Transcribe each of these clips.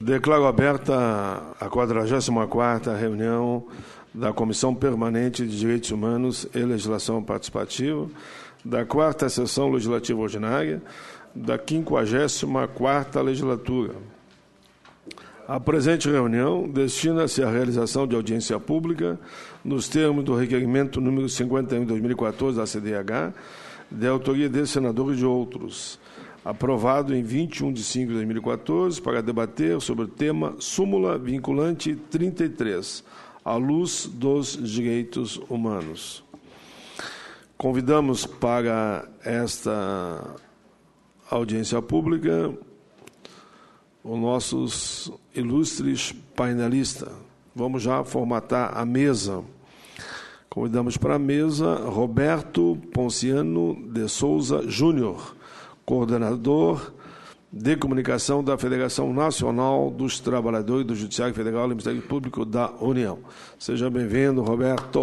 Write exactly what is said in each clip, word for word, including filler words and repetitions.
Declaro aberta a quadragésima quarta reunião da Comissão Permanente de Direitos Humanos e Legislação Participativa, da quarta Sessão Legislativa Ordinária, da quinquagésima quarta Legislatura. A presente reunião destina-se à realização de audiência pública nos termos do requerimento número cinquenta e um de dois mil e quatorze da C D H, de autoria desse senador e de outros, aprovado em vinte e um de cinco de dois mil e quatorze, para debater sobre o tema Súmula Vinculante trinta e três, à luz dos direitos humanos. Convidamos para esta audiência pública os nossos ilustres painelistas. Vamos já formatar a mesa. Convidamos para a mesa Roberto Ponciano de Souza Júnior, coordenador de comunicação da Federação Nacional dos Trabalhadores do Judiciário Federal e Ministério Público da União. Seja bem-vindo, Roberto.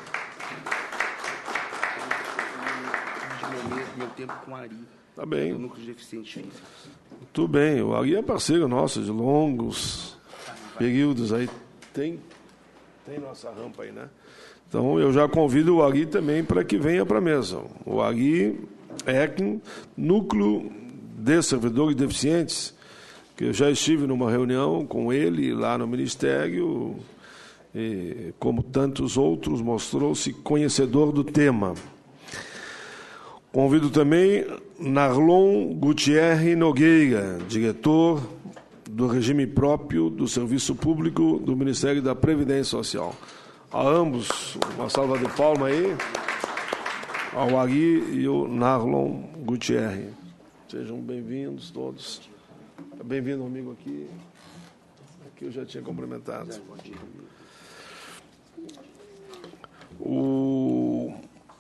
Meu tempo com a Ari. Tá bem. Do Núcleo de Deficientes Físicos. Tudo bem. O Ari é parceiro nosso de longos períodos aí. Tem, tem nossa rampa aí, né? Então, eu já convido o Ari também para que venha para a mesa. O Ari é Núcleo de Servidores Deficientes, que eu já estive numa reunião com ele lá no Ministério, e, como tantos outros, mostrou-se conhecedor do tema. Convido também Narlon Gutierre Nogueira, diretor do regime próprio do Serviço Público do Ministério da Previdência Social. A ambos, uma salva de palmas aí, ao Ari e o Narlon Gutierre. Sejam bem-vindos todos. Bem-vindo, amigo, aqui. Aqui eu já tinha cumprimentado. O,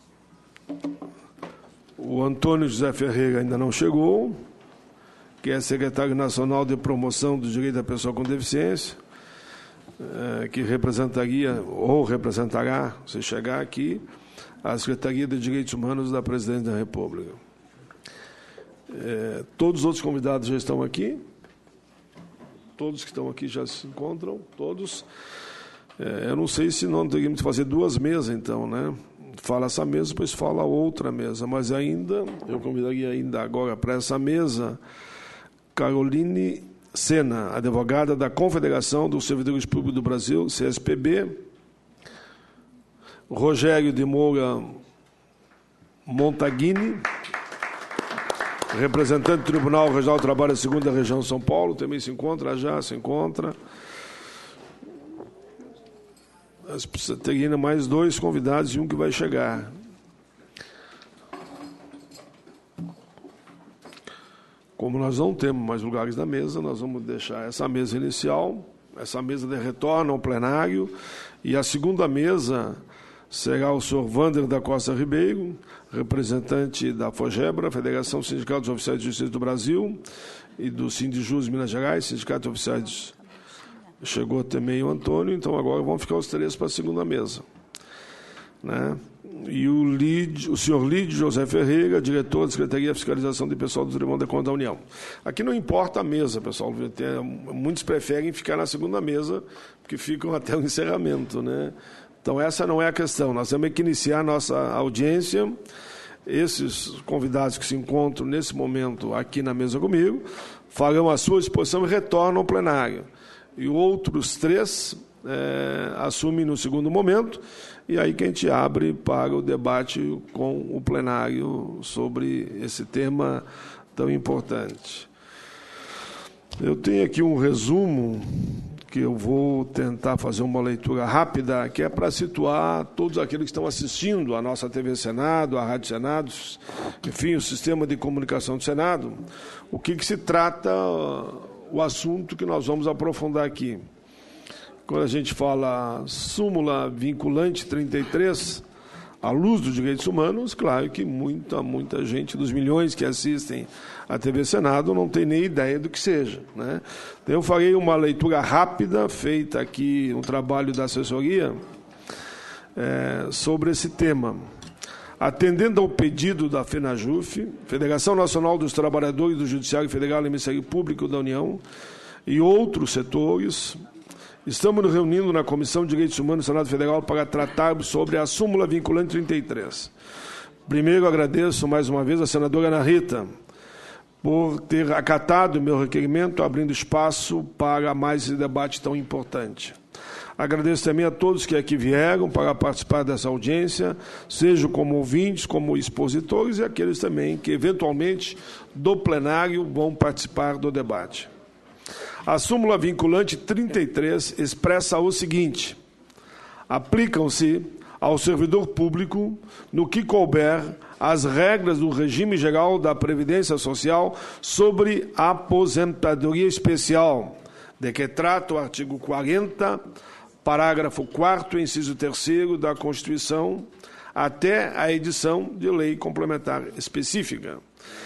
o Antônio José Ferreira ainda não chegou, que é secretário nacional de promoção do direito da pessoa com deficiência, é, que representaria, ou representará, se chegar aqui, a Secretaria de Direitos Humanos da Presidência da República. É, todos os outros convidados já estão aqui. Todos que estão aqui já se encontram, todos. É, eu não sei se não teríamos que fazer duas mesas, então, né? Fala essa mesa, depois fala outra mesa. Mas ainda, eu convidaria ainda agora para essa mesa Caroline Sena, advogada da Confederação dos Servidores Públicos do Brasil, C S P B, Rogério de Moura Montaguini, representante do Tribunal Regional do Trabalho da segunda Região de São Paulo, também se encontra, já se encontra. Teria ainda mais dois convidados e um que vai chegar. Como nós não temos mais lugares na mesa, nós vamos deixar essa mesa inicial, essa mesa de retorno ao plenário, e a segunda mesa será o senhor Wander da Costa Ribeiro, representante da FOGEBRA, Federação Sindical dos Oficiais de Justiça do Brasil, e do Sindijus Minas Gerais, Sindicato de Oficiais. Chegou também o Antônio, então agora vão ficar os três para a segunda mesa. Né? E o, Lid, o senhor Lídio José Ferreira, diretor da Secretaria de Fiscalização de Pessoal do Tribunal de Contas da União. Aqui não importa a mesa, pessoal. Tem, muitos preferem ficar na segunda mesa, porque ficam até o encerramento, né? Então, essa não é a questão. Nós temos que iniciar a nossa audiência. Esses convidados que se encontram nesse momento aqui na mesa comigo farão a sua exposição e retornam ao plenário. E outros três é, assumem no segundo momento, e aí que a gente abre para o debate com o plenário sobre esse tema tão importante. Eu tenho aqui um resumo que eu vou tentar fazer uma leitura rápida, que é para situar todos aqueles que estão assistindo à nossa T V Senado, à Rádio Senado, enfim, o sistema de comunicação do Senado, o que, que se trata o assunto que nós vamos aprofundar aqui. Quando a gente fala súmula vinculante trinta e três, à luz dos direitos humanos, claro que muita, muita gente, dos milhões que assistem à T V Senado, não tem nem ideia do que seja, né? Então, eu farei uma leitura rápida, feita aqui, um trabalho da assessoria, é, sobre esse tema. Atendendo ao pedido da FENAJUF, Federação Nacional dos Trabalhadores do Judiciário Federal e Ministério Público da União, e outros setores, estamos nos reunindo na Comissão de Direitos Humanos do Senado Federal para tratarmos sobre a súmula vinculante trinta e três. Primeiro, agradeço mais uma vez a senadora Ana Rita por ter acatado o meu requerimento, abrindo espaço para mais esse debate tão importante. Agradeço também a todos que aqui vieram para participar dessa audiência, seja como ouvintes, como expositores, e aqueles também que, eventualmente, do plenário, vão participar do debate. A súmula vinculante trinta e três expressa o seguinte: aplicam-se ao servidor público, no que couber, as regras do regime geral da Previdência Social sobre a aposentadoria especial, de que trata o artigo quarenta, parágrafo quarto, inciso terceiro da Constituição, até a edição de lei complementar específica.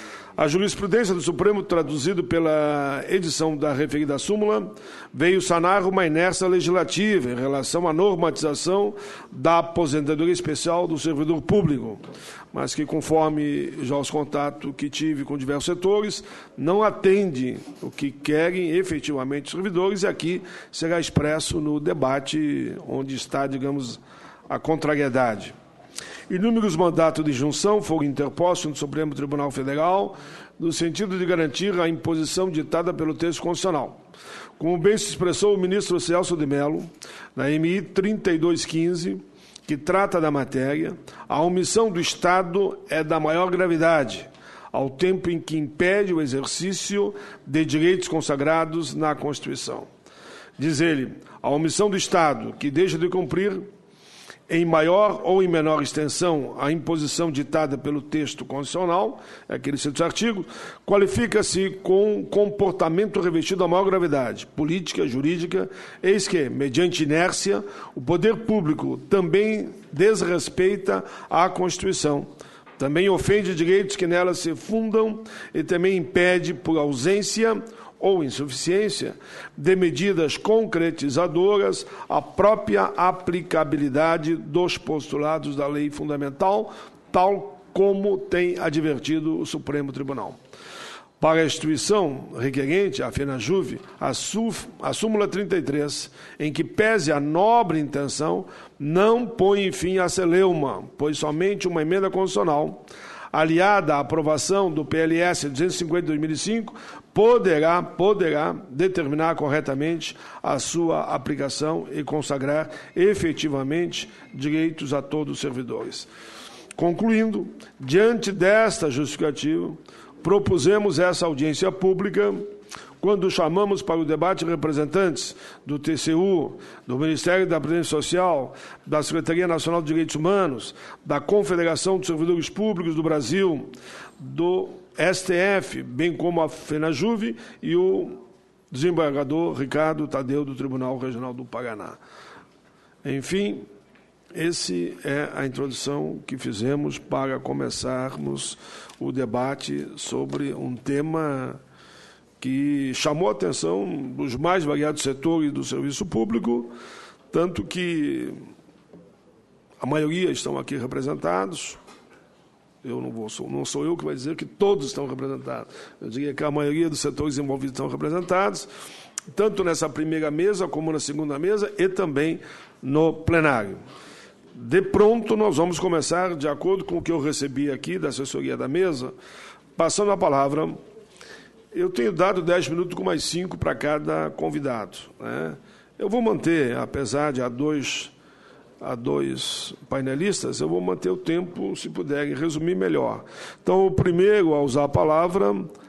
A jurisprudência do Supremo, traduzido pela edição da referida súmula, veio sanar uma inércia legislativa em relação à normatização da aposentadoria especial do servidor público, mas que, conforme já os contatos que tive com diversos setores, não atende o que querem efetivamente os servidores, e aqui será expresso no debate onde está, digamos, a contrariedade. Inúmeros mandatos de junção foram interpostos no Supremo Tribunal Federal no sentido de garantir a imposição ditada pelo texto constitucional. Como bem se expressou o ministro Celso de Mello, na M I trinta e dois quinze, que trata da matéria, a omissão do Estado é da maior gravidade, ao tempo em que impede o exercício de direitos consagrados na Constituição. Diz ele, a omissão do Estado, que deixa de cumprir em maior ou em menor extensão a imposição ditada pelo texto constitucional, aquele sexto artigo, qualifica-se com comportamento revestido da maior gravidade, política, jurídica, eis que, mediante inércia, o poder público também desrespeita a Constituição, também ofende direitos que nela se fundam e também impede, por ausência ou insuficiência de medidas concretizadoras, a própria aplicabilidade dos postulados da lei fundamental, tal como tem advertido o Supremo Tribunal. Para a instituição requerente, a FENAJUVE, a, SUF, a súmula trinta e três, em que pese a nobre intenção, não põe fim à celeuma, pois somente uma emenda constitucional, aliada à aprovação do P L S duzentos e cinquenta de dois mil e cinco, poderá, poderá determinar corretamente a sua aplicação e consagrar efetivamente direitos a todos os servidores. Concluindo, diante desta justificativa, propusemos essa audiência pública quando chamamos para o debate representantes do T C U, do Ministério da Previdência Social, da Secretaria Nacional de Direitos Humanos, da Confederação dos Servidores Públicos do Brasil, do S T F, bem como a FENAJUVE e o desembargador Ricardo Tadeu, do Tribunal Regional do Paraná. Enfim, essa é a introdução que fizemos para começarmos o debate sobre um tema que chamou a atenção dos mais variados setores do serviço público, tanto que a maioria estão aqui representados. Eu não, vou, não sou eu que vai dizer que todos estão representados. Eu diria que a maioria dos setores envolvidos estão representados, tanto nessa primeira mesa como na segunda mesa e também no plenário. De pronto, nós vamos começar, de acordo com o que eu recebi aqui da assessoria da mesa, passando a palavra. Eu tenho dado dez minutos com mais cinco para cada convidado, né? Eu vou manter, apesar de há dois, há dois painelistas, eu vou manter o tempo, se puderem resumir melhor. Então, o primeiro a usar a palavra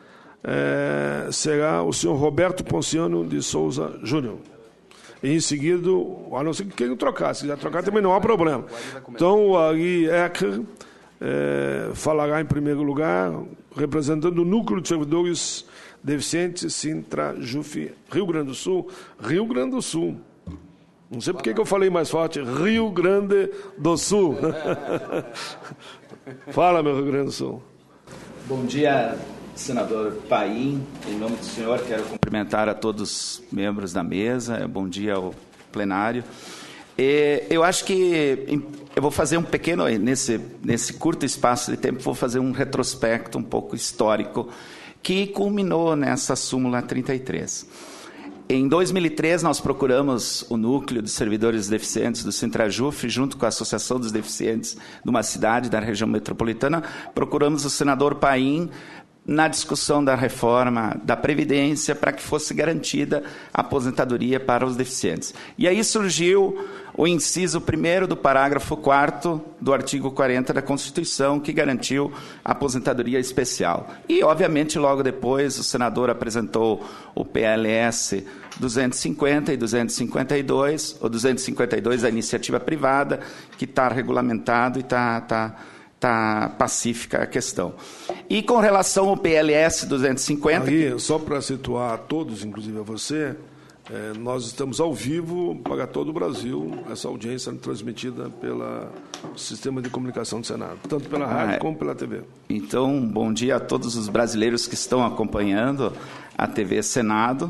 é, será o senhor Roberto Ponciano de Souza Júnior. E em seguida, a não ser que queiram trocar, se quiser trocar também não há problema. Então, o Ari Ecker é, falará em primeiro lugar, representando o Núcleo de Servidores Deficientes Sintra Jufi, Rio Grande do Sul. Rio Grande do Sul. Não sei por que eu falei mais forte. Rio Grande do Sul. Fala, meu Rio Grande do Sul. Bom dia, senador Paim. Em nome do senhor, quero cumprimentar a todos os membros da mesa. Bom dia ao plenário. E eu acho que eu vou fazer um pequeno, nesse, nesse curto espaço de tempo, vou fazer um retrospecto um pouco histórico que culminou nessa súmula trinta e três. Em dois mil e três, nós procuramos o núcleo de servidores deficientes do Sintrajuf, junto com a Associação dos Deficientes de uma cidade da região metropolitana, procuramos o senador Paim na discussão da reforma da Previdência para que fosse garantida a aposentadoria para os deficientes. E aí surgiu o inciso primeiro do parágrafo quarto do artigo quarenta da Constituição, que garantiu a aposentadoria especial. E, obviamente, logo depois, o senador apresentou o P L S duzentos e cinquenta e duzentos e cinquenta e dois, o duzentos e cinquenta e dois da iniciativa privada, que está regulamentado e está... Tá, Está pacífica a questão. E com relação ao P L S duzentos e cinquenta... Aí, que... Só para situar a todos, inclusive a você, é, nós estamos ao vivo para todo o Brasil, essa audiência transmitida pelo Sistema de Comunicação do Senado, tanto pela rádio ah, é. como pela T V. Então, bom dia a todos os brasileiros que estão acompanhando a T V Senado.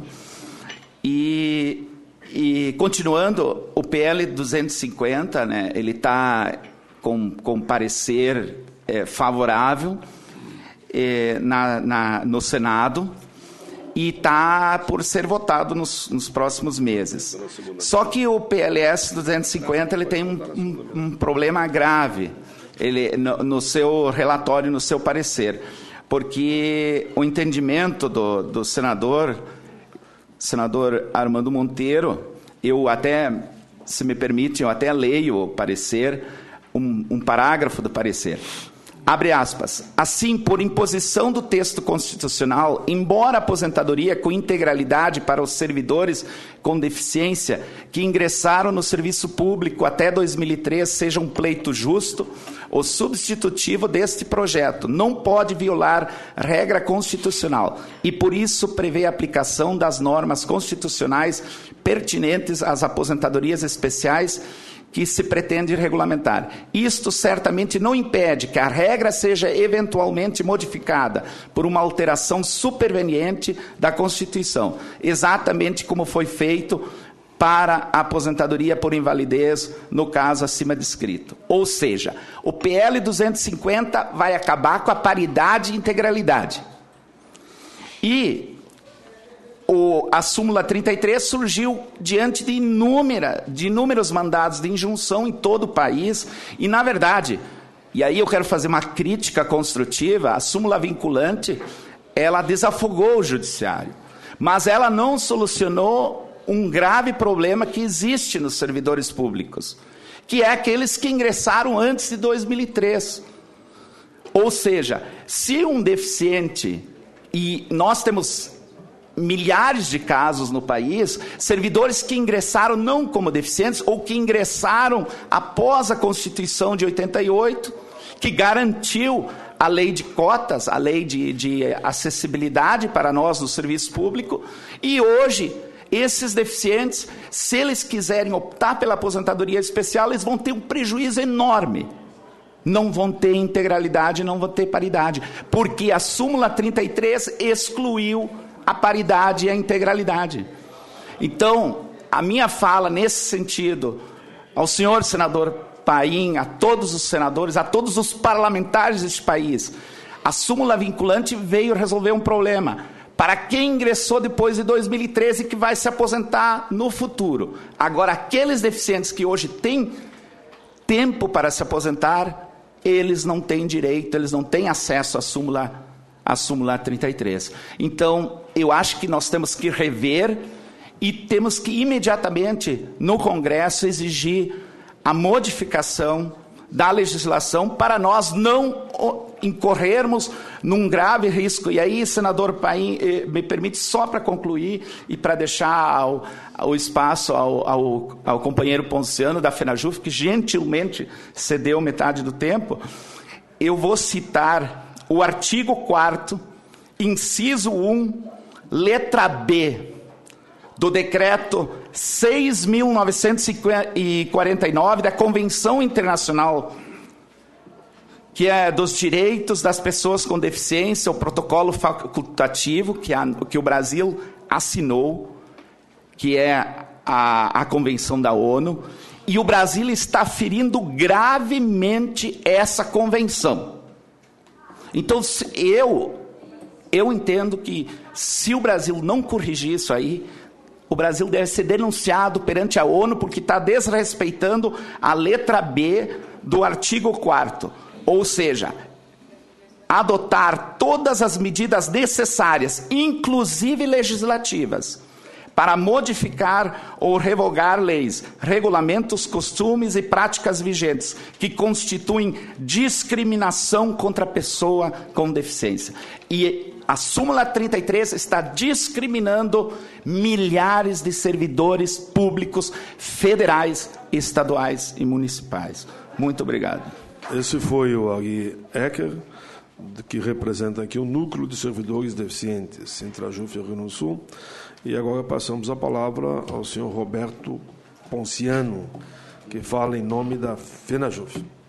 E, e continuando, o P L duzentos e cinquenta, né, ele está... Com, com parecer é, favorável é, na, na, no Senado e está por ser votado nos, nos próximos meses. Só que o P L S duzentos e cinquenta ele tem um, um, um problema grave ele, no, no seu relatório, no seu parecer, porque o entendimento do, do senador, senador Armando Monteiro, eu até, se me permite, eu até leio o parecer, Um, um parágrafo do parecer. Abre aspas. Assim, por imposição do texto constitucional, embora a aposentadoria com integralidade para os servidores com deficiência que ingressaram no serviço público até dois mil e três seja um pleito justo, o substitutivo deste projeto não pode violar regra constitucional e, por isso, prevê a aplicação das normas constitucionais pertinentes às aposentadorias especiais que se pretende regulamentar. Isto certamente não impede que a regra seja eventualmente modificada por uma alteração superveniente da Constituição, exatamente como foi feito para a aposentadoria por invalidez, no caso acima descrito. Ou seja, o P L duzentos e cinquenta vai acabar com a paridade e integralidade. E O, a súmula trinta e três surgiu diante de, inúmera, de inúmeros mandados de injunção em todo o país e, na verdade, e aí eu quero fazer uma crítica construtiva, a súmula vinculante, ela desafogou o judiciário, mas ela não solucionou um grave problema que existe nos servidores públicos, que é aqueles que ingressaram antes de dois mil e três. Ou seja, se um deficiente, e nós temos milhares de casos no país, servidores que ingressaram não como deficientes ou que ingressaram após a Constituição de oitenta e oito, que garantiu a lei de cotas, a lei de, de acessibilidade para nós no serviço público, e hoje esses deficientes, se eles quiserem optar pela aposentadoria especial, eles vão ter um prejuízo enorme. Não vão ter integralidade, não vão ter paridade, porque a súmula trinta e três excluiu a paridade e a integralidade. Então, a minha fala nesse sentido, ao senhor senador Paim, a todos os senadores, a todos os parlamentares deste país, a súmula vinculante veio resolver um problema para quem ingressou depois de dois mil e treze que vai se aposentar no futuro. Agora, aqueles deficientes que hoje têm tempo para se aposentar, eles não têm direito, eles não têm acesso à súmula a súmula trinta e três. Então, eu acho que nós temos que rever e temos que imediatamente, no Congresso, exigir a modificação da legislação para nós não incorrermos num grave risco. E aí, senador Paim, me permite só para concluir e para deixar o espaço ao, ao, ao companheiro Ponciano da FENAJUF, que gentilmente cedeu metade do tempo, eu vou citar o artigo quarto, inciso um, letra B, do decreto seis mil novecentos e quarenta e nove da Convenção Internacional, que é dos direitos das pessoas com deficiência, o protocolo facultativo que, a, que o Brasil assinou, que é a, a Convenção da ONU, e o Brasil está ferindo gravemente essa convenção. Então, eu, eu entendo que, se o Brasil não corrigir isso aí, o Brasil deve ser denunciado perante a ONU porque está desrespeitando a letra B do artigo quarto, ou seja, adotar todas as medidas necessárias, inclusive legislativas, para modificar ou revogar leis, regulamentos, costumes e práticas vigentes que constituem discriminação contra a pessoa com deficiência. E a súmula trinta e três está discriminando milhares de servidores públicos federais, estaduais e municipais. Muito obrigado. Esse foi o Ari Ecker, que representa aqui o Núcleo de Servidores Deficientes, Sintrajuf, Rio Grande do Sul. E agora passamos a palavra ao senhor Roberto Ponciano, que fala em nome da FENAJUF.